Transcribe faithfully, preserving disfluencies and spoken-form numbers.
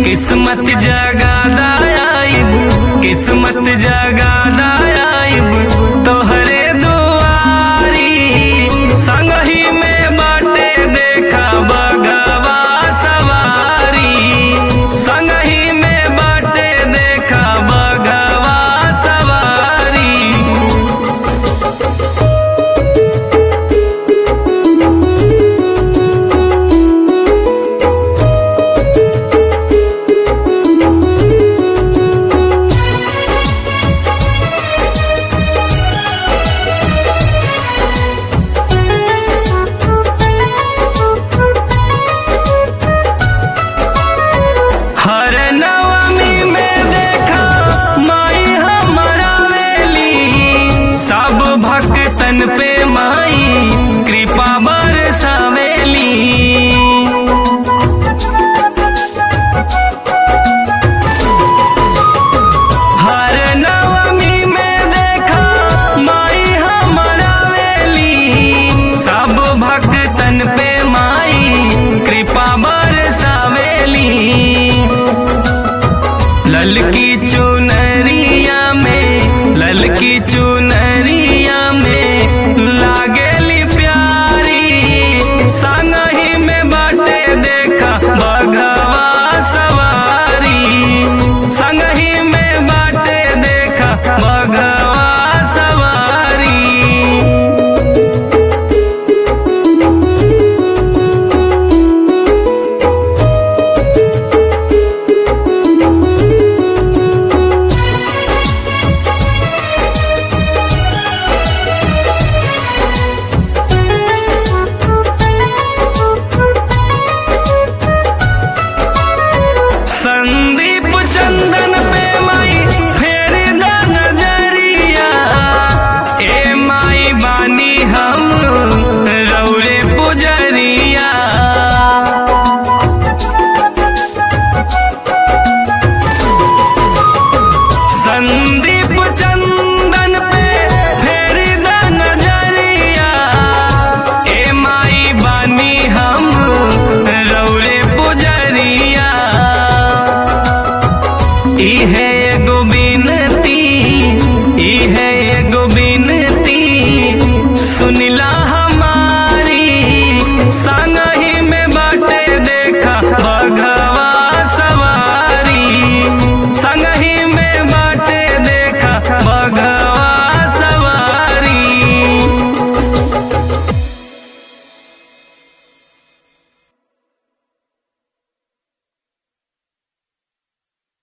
किस्मत जगा दायब, किस्मत जगा दायब तोहरे दुआरी। संगही में बाटे देखा बगवा सवारी, संगही में बाटे देखा बगवा सवारी। हर नवमी में देखा माई हमारा वेली, सब भक्तन पे माई कृपा बरसावेली। हर नवमी में देखा माई हमारा वेली, सब भक्तन पे माई कृपा बरसावेली। ललकी